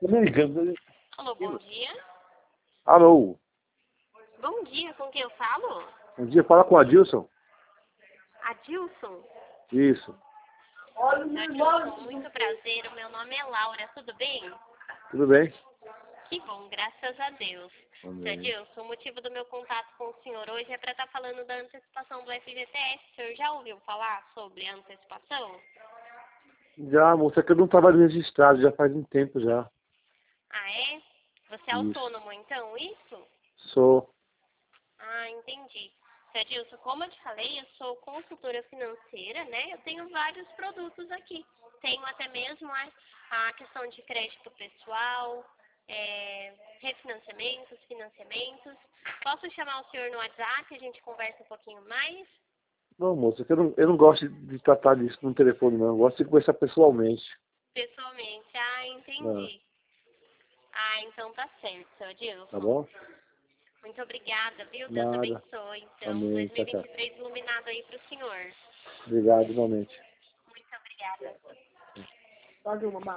Alô, bom dia. Alô, Bom dia, com quem eu falo? bom dia, fala com a Adilson. Adilson? Isso, Adilson, muito prazer, o meu nome é Laura, tudo bem? tudo bem? Que bom, graças a Deus. Amém. Adilson, o motivo do meu contato com o senhor hoje é para estar falando da antecipação do FGTS. O senhor já ouviu falar sobre a antecipação? Já, moça, é que eu não estava registrado, já faz um tempo já. Ah, é? Você é Isso. autônomo, então, isso? Sou. Ah, entendi. Adilson, como eu te falei, eu sou consultora financeira, né? Eu tenho vários produtos aqui. Tenho até mesmo a questão de crédito pessoal, refinanciamentos, financiamentos. Posso chamar o senhor no WhatsApp, a gente conversa um pouquinho mais? Não, moça, é que eu não gosto de tratar disso no telefone, não. Eu gosto de conversar pessoalmente. Pessoalmente. Ah, Ah, entendi. Ah, então tá certo, seu tá Adilson. bom? Muito obrigada, viu? Deus Nada. abençoe. Então, Amém, tchau, tchau. 2023 iluminado aí pro senhor. Obrigado, igualmente. Muito obrigada. Paga uma